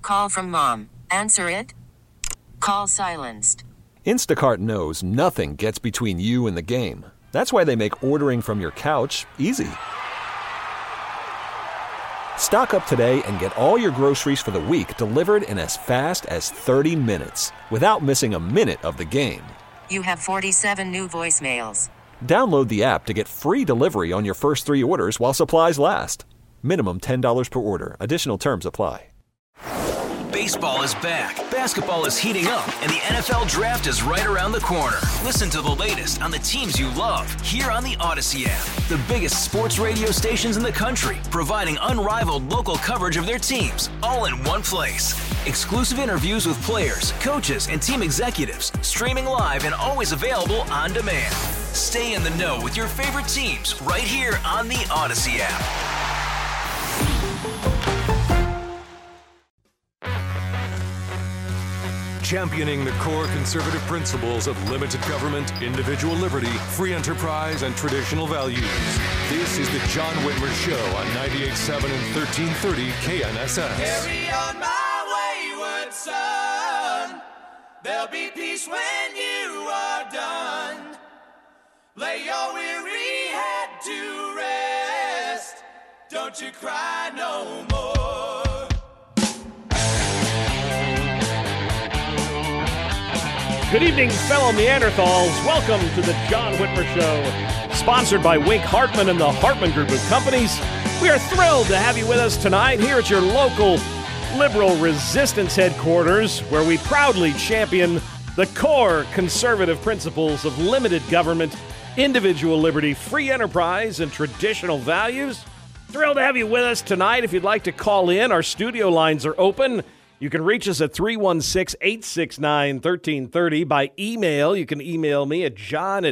Call from mom. Answer it. Call silenced. Instacart knows nothing gets between you and the game. That's why they make ordering from your couch easy. Stock up today and get all your groceries for the week delivered in as fast as 30 minutes without missing a minute of the game. You have 47 new voicemails. Download the app to get free delivery on your first 3 orders while supplies last. Minimum $10 per order. Additional terms apply. Baseball is back, basketball is heating up, and the NFL Draft is right around the corner. Listen to the latest on the teams you love here on the Odyssey app. The biggest sports radio stations in the country, providing unrivaled local coverage of their teams, all in one place. Exclusive interviews with players, coaches, and team executives, streaming live and always available on demand. Stay in the know with your favorite teams right here on the Odyssey app. Championing the core conservative principles of limited government, individual liberty, free enterprise, and traditional values. This is the John Whitmer Show on 98.7 and 1330 KNSS. Carry on my wayward son. There'll be peace when you are done. Lay your weary head to rest. Don't you cry no more. Good evening, fellow Neanderthals. Welcome to the John Whitmer Show, sponsored by Wink Hartman and the Hartman Group of Companies. We are thrilled to have you with us tonight here at your local liberal resistance headquarters, where we proudly champion the core conservative principles of limited government, individual liberty, free enterprise, and traditional values. Thrilled to have you with us tonight. If you'd like to call in, our studio lines are open. You can reach us at 316-869-1330. By email, you can email me at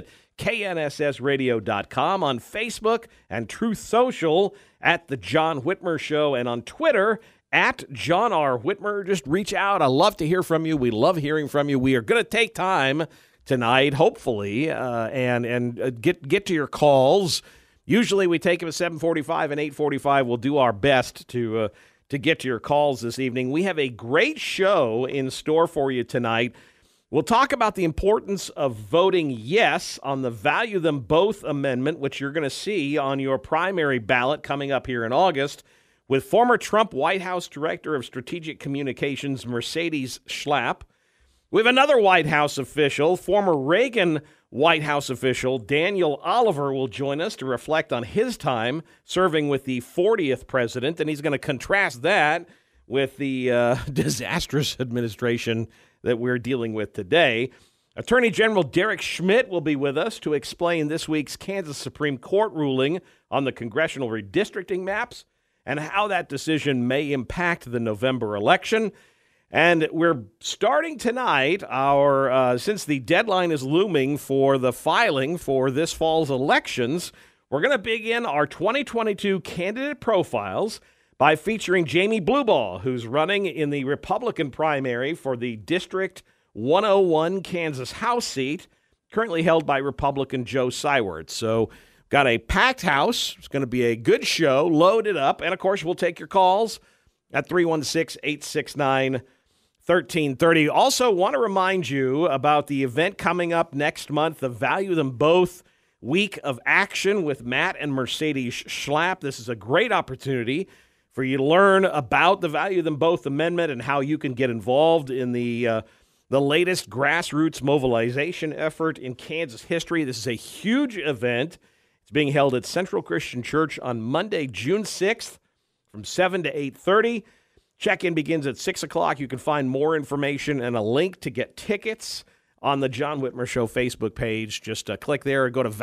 john@knssradio.com, on Facebook and Truth Social at The John Whitmer Show, and on Twitter at John R. Whitmer. Just reach out. I love to hear from you. We love hearing from you. We are going to take time tonight, hopefully, and get to your calls. Usually we take them at 7:45 and 8:45. We'll do our best to get to your calls this evening. We have a great show in store for you tonight. We'll talk about the importance of voting yes on the Value Them Both amendment, which you're going to see on your primary ballot coming up here in August, with former Trump White House Director of Strategic Communications, Mercedes Schlapp. We have another White House official, former Reagan White House official Daniel Oliver, will join us to reflect on his time serving with the 40th president, and he's going to contrast that with the disastrous administration that we're dealing with today. Attorney General Derek Schmidt will be with us to explain this week's Kansas Supreme Court ruling on the congressional redistricting maps and how that decision may impact the November election. And we're starting tonight since the deadline is looming for the filing for this fall's elections, we're going to begin our 2022 candidate profiles by featuring Jamie Blueball, who's running in the Republican primary for the District 101 Kansas House seat, currently held by Republican Joe Cyward. So got a packed house. It's going to be a good show, loaded up. And, of course, we'll take your calls at 316-869-1330. Also want to remind you about the event coming up next month, the Value Them Both Week of Action with Matt and Mercedes Schlapp. This is a great opportunity for you to learn about the Value Them Both amendment and how you can get involved in the latest grassroots mobilization effort in Kansas history. This is a huge event. It's being held at Central Christian Church on Monday, June 6th from 7 to 8:30. Check-in begins at 6 o'clock. You can find more information and a link to get tickets on the John Whitmer Show Facebook page. Just click there and go to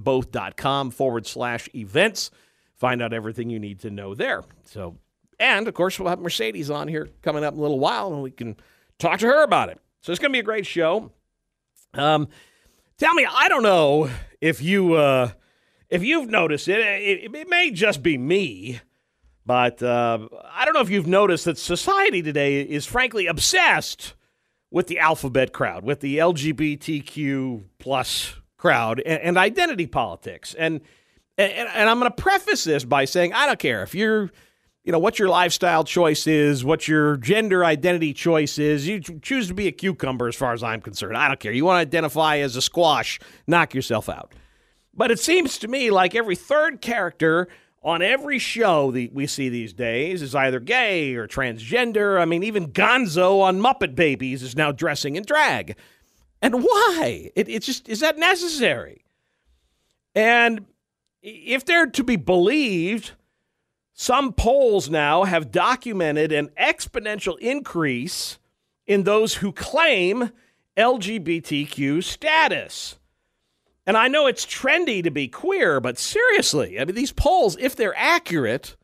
valuethemboth.com/events. Find out everything you need to know there. So, and, of course, we'll have Mercedes on here coming up in a little while, and we can talk to her about it. So it's going to be a great show. Tell me, I don't know if you've noticed it. It may just be me. But I don't know if you've noticed that society today is frankly obsessed with the alphabet crowd, with the LGBTQ plus crowd and identity politics. And I'm going to preface this by saying I don't care if you're what your lifestyle choice is, what your gender identity choice is. You choose to be a cucumber as far as I'm concerned. I don't care. You want to identify as a squash, knock yourself out. But it seems to me like every third character on every show that we see these days is either gay or transgender. I mean, even Gonzo on Muppet Babies is now dressing in drag. And why? It's just, is that necessary? And if they're to be believed, some polls now have documented an exponential increase in those who claim LGBTQ status. And I know it's trendy to be queer, but seriously, I mean, these polls, if they're accurate,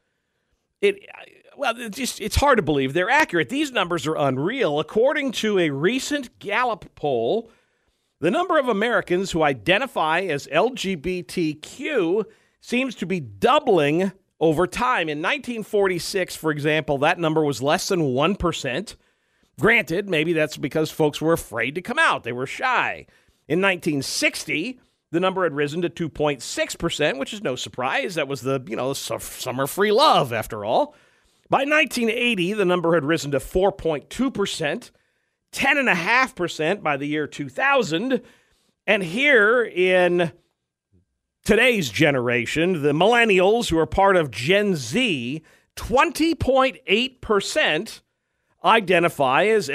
it's hard to believe they're accurate. These numbers are unreal. According to a recent Gallup poll, the number of Americans who identify as LGBTQ seems to be doubling over time. In 1946, for example, that number was less than 1%. Granted, maybe that's because folks were afraid to come out. They were shy. In 1960, the number had risen to 2.6%, which is no surprise. That was the summer free love, after all. By 1980, the number had risen to 4.2%, 10.5% by the year 2000. And here in today's generation, the millennials who are part of Gen Z, 20.8% identify as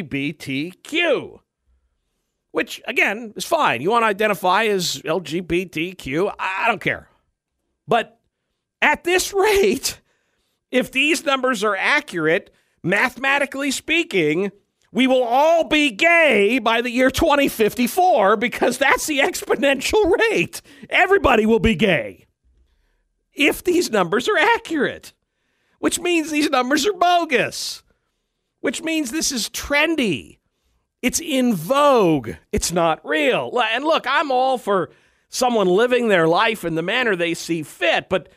LGBTQ, which, again, is fine. You want to identify as LGBTQ? I don't care. But at this rate, if these numbers are accurate, mathematically speaking, we will all be gay by the year 2054 because that's the exponential rate. Everybody will be gay if these numbers are accurate, which means these numbers are bogus, which means this is trendy. It's in vogue. It's not real. And look, I'm all for someone living their life in the manner they see fit, but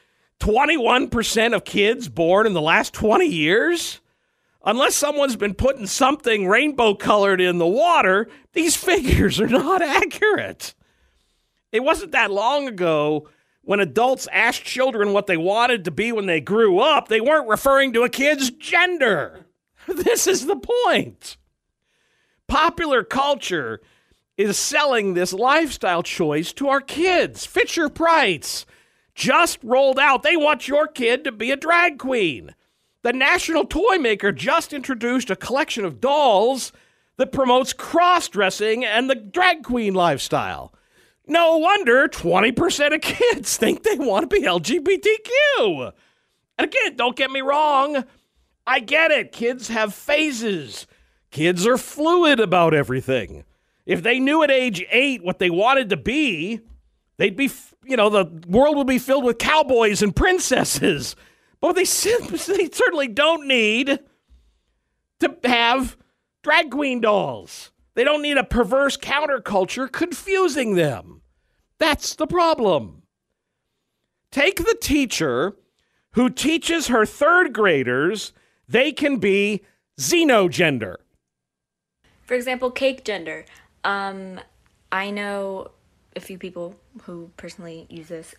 21% of kids born in the last 20 years? Unless someone's been putting something rainbow-colored in the water, these figures are not accurate. It wasn't that long ago when adults asked children what they wanted to be when they grew up. They weren't referring to a kid's gender. This is the point. Popular culture is selling this lifestyle choice to our kids. Fisher-Price just rolled out. They want your kid to be a drag queen. The National Toy Maker just introduced a collection of dolls that promotes cross-dressing and the drag queen lifestyle. No wonder 20% of kids think they want to be LGBTQ. And again, don't get me wrong. I get it. Kids have phases. Kids are fluid about everything. If they knew at age 8 what they wanted to be, they'd be, the world would be filled with cowboys and princesses. But they certainly don't need to have drag queen dolls. They don't need a perverse counterculture confusing them. That's the problem. Take the teacher who teaches her third graders they can be xenogender. For example, cake gender. I know a few people who personally use this.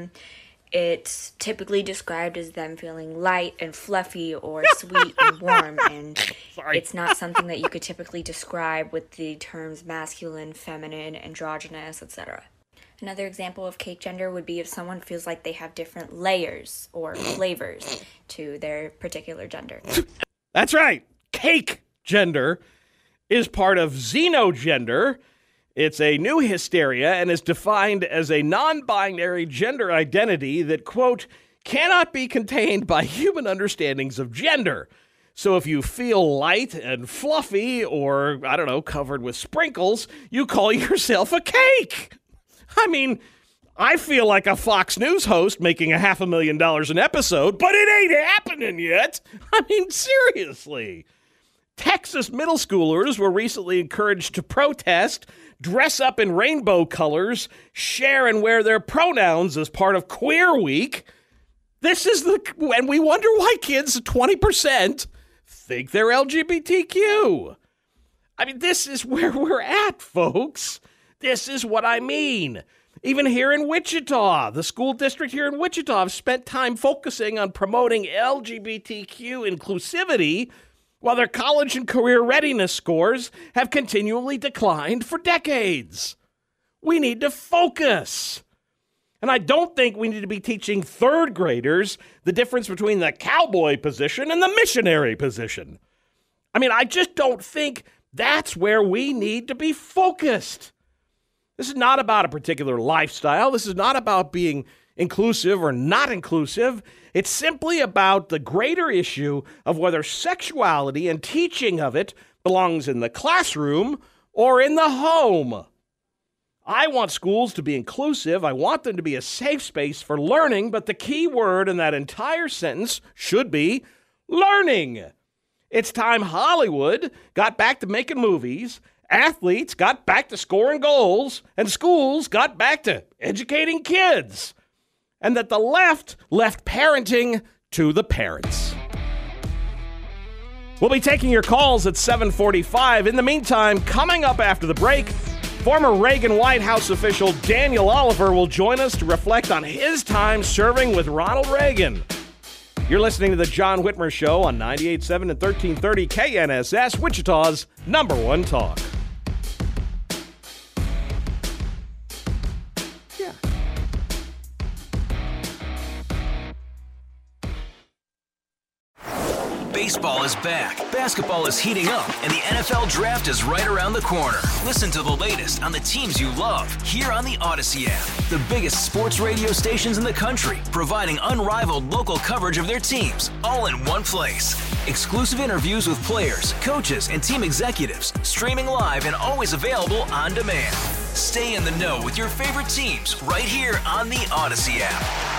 It's typically described as them feeling light and fluffy or sweet and warm, and it's not something that you could typically describe with the terms masculine, feminine, androgynous, etc. Another example of cake gender would be if someone feels like they have different layers or flavors to their particular gender. That's right. Cake gender is part of xenogender. It's a new hysteria and is defined as a non-binary gender identity that, quote, cannot be contained by human understandings of gender. So if you feel light and fluffy or, covered with sprinkles, you call yourself a cake. I mean, I feel like a Fox News host making $500,000 an episode, but it ain't happening yet. I mean, seriously. Texas middle schoolers were recently encouraged to protest, dress up in rainbow colors, share and wear their pronouns as part of Queer Week. And we wonder why kids, 20%, think they're LGBTQ. I mean, this is where we're at, folks. This is what I mean. Even here in Wichita, the school district here in Wichita have spent time focusing on promoting LGBTQ inclusivity, while their college and career readiness scores have continually declined for decades. We need to focus. And I don't think we need to be teaching third graders the difference between the cowboy position and the missionary position. I mean, I just don't think that's where we need to be focused. This is not about a particular lifestyle. This is not about being inclusive or not inclusive. It's simply about the greater issue of whether sexuality and teaching of it belongs in the classroom or in the home. I want schools to be inclusive. I want them to be a safe space for learning, but the key word in that entire sentence should be learning. It's time Hollywood got back to making movies, athletes got back to scoring goals, and schools got back to educating kids. And that the left parenting to the parents. We'll be taking your calls at 7:45. In the meantime, coming up after the break, former Reagan White House official Daniel Oliver will join us to reflect on his time serving with Ronald Reagan. You're listening to The John Whitmer Show on 98.7 and 1330 KNSS, Wichita's #1 talk. Baseball is back, basketball is heating up, and the NFL Draft is right around the corner. Listen to the latest on the teams you love here on the Odyssey app. The biggest sports radio stations in the country, providing unrivaled local coverage of their teams, all in one place. Exclusive interviews with players, coaches, and team executives, streaming live and always available on demand. Stay in the know with your favorite teams right here on the Odyssey app.